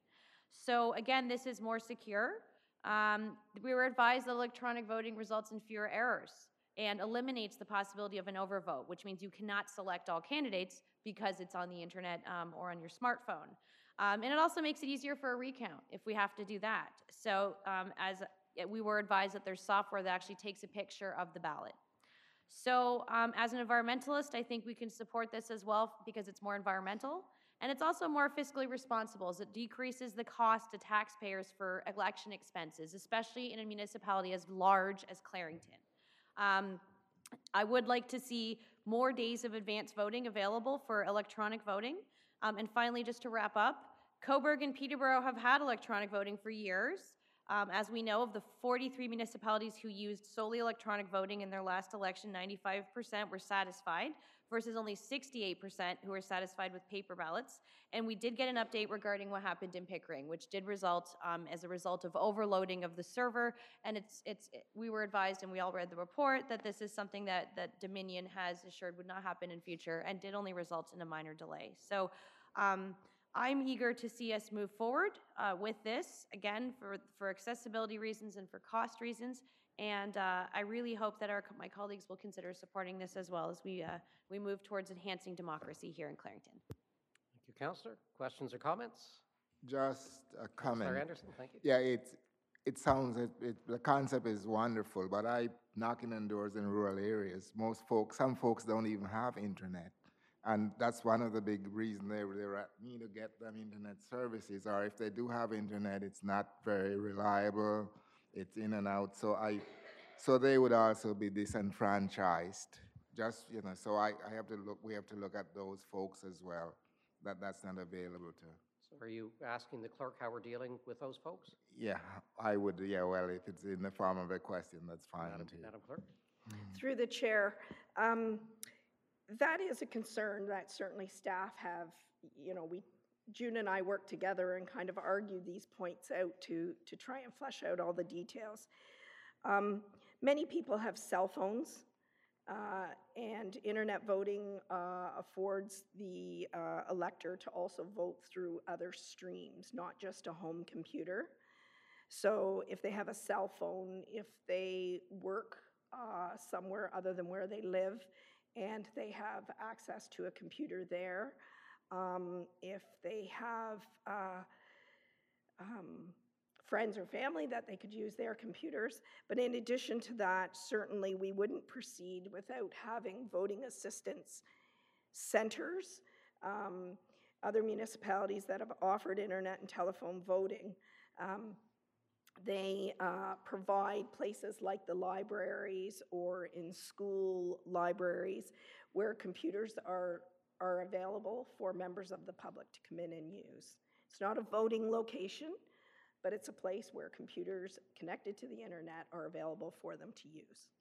So again, this is more secure. Um, we were advised that electronic voting results in fewer errors and eliminates the possibility of an overvote, which means you cannot select all candidates because it's on the internet um, or on your smartphone. Um, and it also makes it easier for a recount if we have to do that. So um, as we were advised that there's software that actually takes a picture of the ballot. So um, as an environmentalist, I think we can support this as well because it's more environmental. And it's also more fiscally responsible as it decreases the cost to taxpayers for election expenses, especially in a municipality as large as Clarington. Um, I would like to see more days of advance voting available for electronic voting. Um, and finally, just to wrap up, Cobourg and Peterborough have had electronic voting for years. Um, as we know, of the forty-three municipalities who used solely electronic voting in their last election, ninety-five percent were satisfied, versus only sixty-eight percent who were satisfied with paper ballots. And we did get an update regarding what happened in Pickering, which did result um, as a result of overloading of the server. And it's, it's, it, we were advised, and we all read the report, that this is something that, that Dominion has assured would not happen in future and did only result in a minor delay. So um, I'm eager to see us move forward uh, with this, again, for, for accessibility reasons and for cost reasons. And uh, I really hope that our, my colleagues will consider supporting this as well as we, uh, we move towards enhancing democracy here in Clarington. Thank you, Councillor. Questions or comments? Just a comment. Councillor Anderson, thank you. Yeah, it, it sounds, it, it, the concept is wonderful, but I knocking on doors in rural areas. Most folks, some folks don't even have internet. And that's one of the big reasons they, they need to get them internet services, or if they do have internet, it's not very reliable, it's in and out. So I, so they would also be disenfranchised. Just, you know, so I, I have to look, we have to look at those folks as well, that that's not available to. So are you asking the clerk how we're dealing with those folks? Yeah, I would, yeah, well, if it's in the form of a question, that's fine Madam, too. Madam Clerk? Through the chair, um, that is a concern that certainly staff have, you know, we, June and I worked together and kind of argued these points out to, to try and flesh out all the details. Um, many people have cell phones, uh, and internet voting uh, affords the uh, elector to also vote through other streams, not just a home computer. So if they have a cell phone, if they work uh, somewhere other than where they live, and they have access to a computer there, um, if they have uh, um, friends or family that they could use their computers. But in addition to that, certainly we wouldn't proceed without having voting assistance centers. Um, other municipalities that have offered internet and telephone voting, um, they uh, provide places like the libraries or in school libraries where computers are, are available for members of the public to come in and use. It's not a voting location, but it's a place where computers connected to the internet are available for them to use.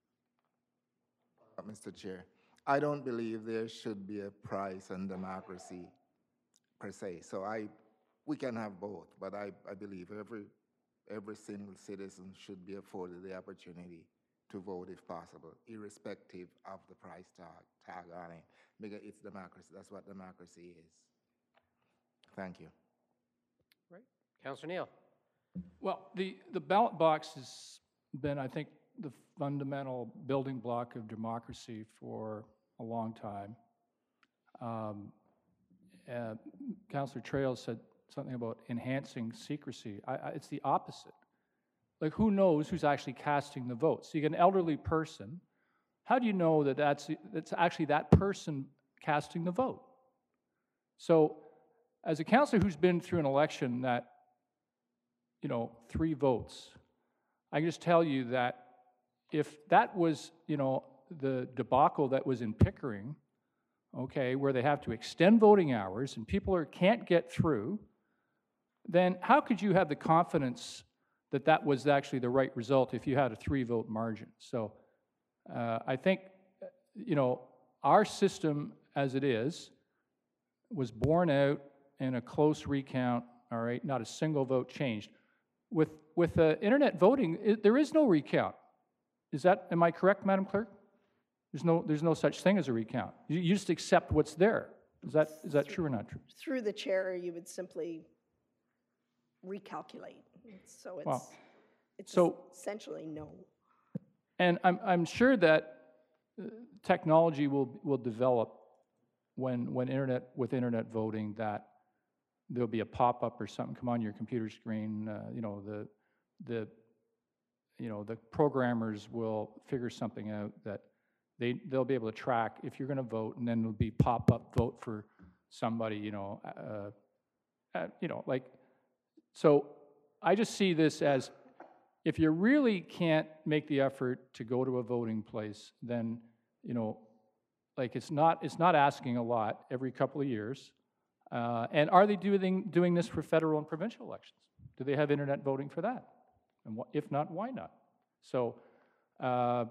Uh, Mister Chair, I don't believe there should be a price on democracy per se. So I, we can have both, but I, I believe every Every single citizen should be afforded the opportunity to vote if possible, irrespective of the price tag, tag on it, because it's democracy. That's what democracy is. Thank you. Right. Councillor Neal. Well, the, the ballot box has been, I think, the fundamental building block of democracy for a long time. Um, uh, Councillor Trail said something about enhancing secrecy. I, I, it's the opposite. Like, who knows who's actually casting the vote? So you get an elderly person. How do you know that that's, that's actually that person casting the vote? So as a councillor who's been through an election that, you know, three votes, I can just tell you that if that was, you know, the debacle that was in Pickering, okay, where they have to extend voting hours and people are, can't get through, then how could you have the confidence that that was actually the right result if you had a three-vote margin? So uh, I think, you know, our system as it is was borne out in a close recount, all right, not a single vote changed. With, with uh, internet voting, it, there is no recount. Is that, am I correct, Madam Clerk? There's no, there's no such thing as a recount. You, you just accept what's there. Is that, is that true or not true? Through the chair, you would simply recalculate. So it's, Well, it's so- essentially no. And I'm, I'm sure that uh, technology will, will develop when, when internet, with internet voting, that there'll be a pop-up or something come on your computer screen, uh, you know, the, the, you know, the programmers will figure something out that they, they'll be able to track if you're gonna vote, and then there'll be pop-up vote for somebody, you know, uh, uh, you know, like, so I just see this as, if you really can't make the effort to go to a voting place, then, you know, like, it's not, it's not asking a lot every couple of years. Uh, and are they doing, doing this for federal and provincial elections? Do they have internet voting for that? And wh if not, why not? So, uh,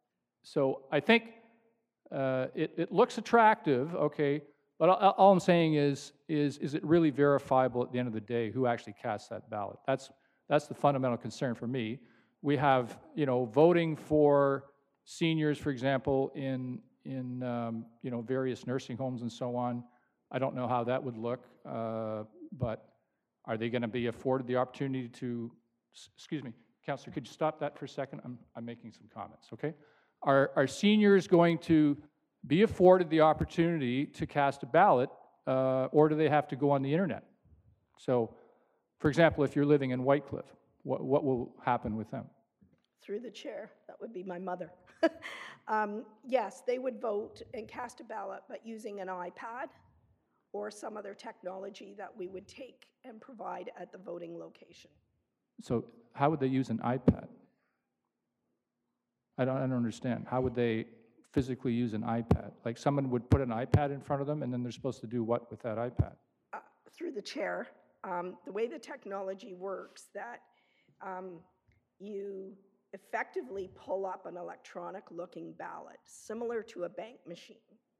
so I think uh, it, it looks attractive, okay, but all, all I'm saying is, is, is it really verifiable at the end of the day who actually casts that ballot? That's, that's the fundamental concern for me. We have, you know, voting for seniors, for example, in, in um, you know, various nursing homes and so on. I don't know how that would look, uh, but are they going to be afforded the opportunity to, excuse me, Councillor, could you stop that for a second? I'm, I'm making some comments, okay? Are, are seniors going to be afforded the opportunity to cast a ballot, uh, or do they have to go on the internet? So, for example, if you're living in Whitecliff, what, what will happen with them? Through the chair, that would be my mother. um, yes, they would vote and cast a ballot, but using an iPad or some other technology that we would take and provide at the voting location. So how would they use an iPad? I don't, I don't understand. How would they physically use an iPad? Like, someone would put an iPad in front of them, and then they're supposed to do what with that iPad? Uh, through the chair, um, the way the technology works, that um, you effectively pull up an electronic looking ballot, similar to a bank machine.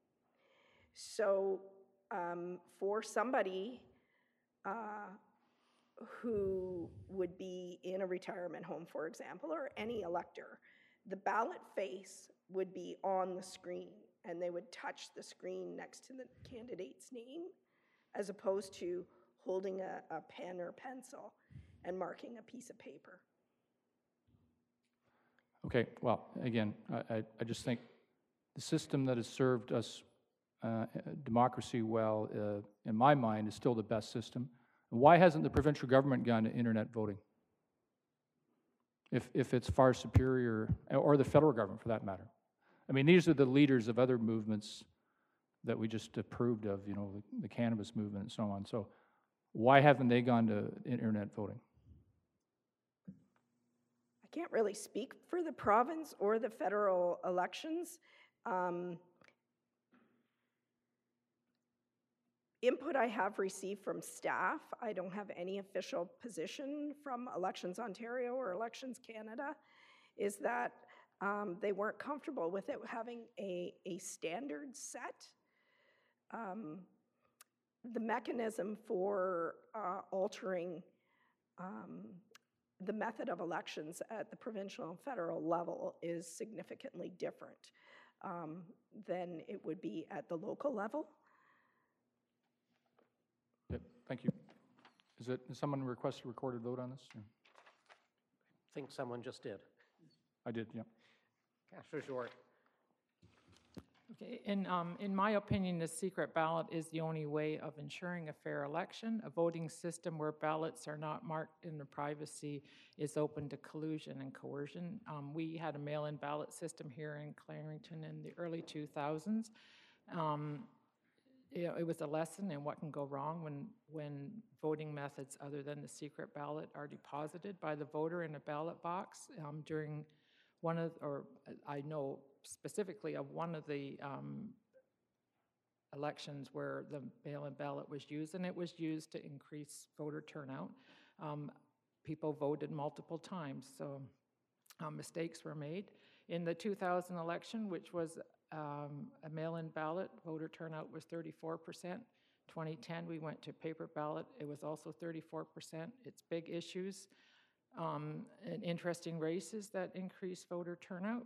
So um, for somebody uh, who would be in a retirement home, for example, or any elector, the ballot face would be on the screen, and they would touch the screen next to the candidate's name, as opposed to holding a, a pen or pencil and marking a piece of paper. Okay, well, again, I, I, I just think the system that has served us uh, democracy well, uh, in my mind, is still the best system. Why hasn't the provincial government gone to internet voting? If, if it's far superior, or the federal government for that matter. I mean, these are the leaders of other movements that we just approved of, you know, the, the cannabis movement and so on. So why haven't they gone to internet voting? I can't really speak for the province or the federal elections. Um, Input I have received from staff, I don't have any official position from Elections Ontario or Elections Canada, is that um, they weren't comfortable with it having a, a standard set. Um, the mechanism for uh, altering um, the method of elections at the provincial and federal level is significantly different um, than it would be at the local level. Yep, thank you. Is it, does someone request a recorded vote on this? Or- I think someone just did. I did, yeah. Councillor Short. Okay, in, um, in my opinion, the secret ballot is the only way of ensuring a fair election. A voting system where ballots are not marked in the privacy is open to collusion and coercion. Um, we had a mail-in ballot system here in Clarington in the early two thousands. Um, you know, it was a lesson in what can go wrong when, when voting methods other than the secret ballot are deposited by the voter in a ballot box um, during one of, or I know specifically of one of the um, elections where the mail-in ballot was used, and it was used to increase voter turnout. Um, people voted multiple times, so um, mistakes were made. In the two thousand election, which was um, a mail-in ballot, voter turnout was thirty-four percent. twenty ten, we went to paper ballot. It was also thirty-four percent. It's big issues um, and interesting races that increase voter turnout.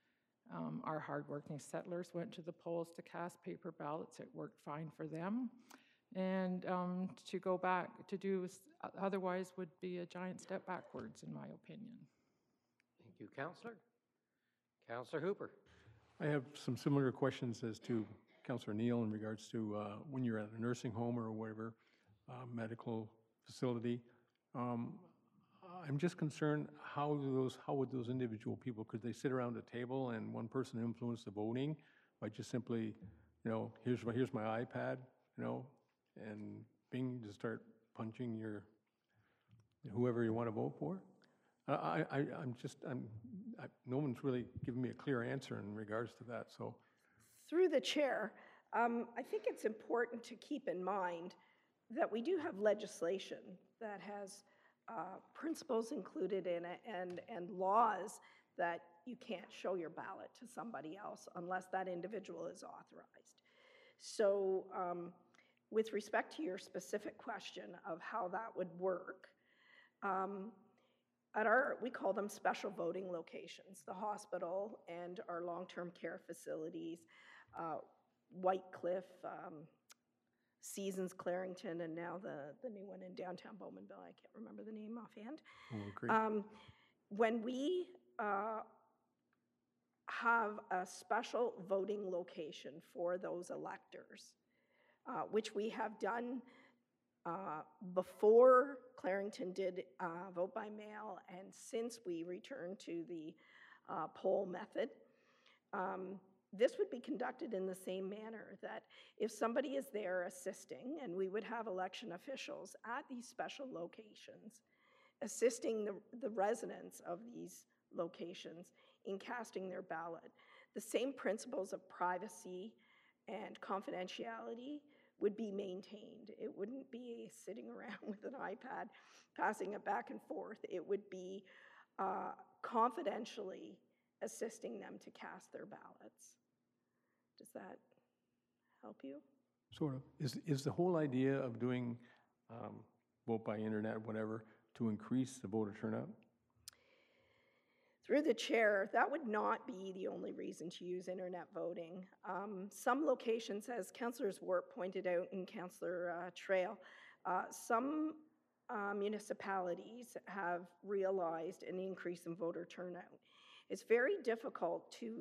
Um, our hardworking settlers went to the polls to cast paper ballots. It worked fine for them. And um, to go back to do otherwise would be a giant step backwards, in my opinion. Thank you, Councillor. Councillor Hooper. I have some similar questions as to Councillor Neal in regards to uh, when you're at a nursing home or whatever, uh, medical facility. Um, I'm just concerned, how do those, how would those individual people, could they sit around a table and one person influence the voting by just simply, you know, here's my, here's my iPad, you know, and bing, just start punching your, whoever you want to vote for? I, I, I'm just, I'm, I, no one's really given me a clear answer in regards to that, so. Through the chair, um, I think it's important to keep in mind that we do have legislation that has uh, principles included in it and, and laws that you can't show your ballot to somebody else unless that individual is authorized. So um, with respect to your specific question of how that would work, um, at our, we call them special voting locations, the hospital and our long-term care facilities, uh, White Cliff, um, Seasons Clarington, and now the, the new one in downtown Bowmanville. I can't remember the name offhand. Oh, great. Um, when we uh, have a special voting location for those electors, uh, which we have done uh, before Clarington did uh, vote by mail, and since we returned to the uh, poll method, um, this would be conducted in the same manner, that if somebody is there assisting, and we would have election officials at these special locations assisting the, the residents of these locations in casting their ballot. The same principles of privacy and confidentiality would be maintained. It wouldn't be sitting around with an iPad passing it back and forth. It would be uh, confidentially assisting them to cast their ballots. Does that help you? Sort of. Is, is the whole idea of doing um, vote by internet, whatever, to increase the voter turnout? Through the chair, that would not be the only reason to use internet voting. Um, some locations, as Councillor Zwart pointed out and Councillor uh, Trail, uh, some uh, municipalities have realized an increase in voter turnout. It's very difficult to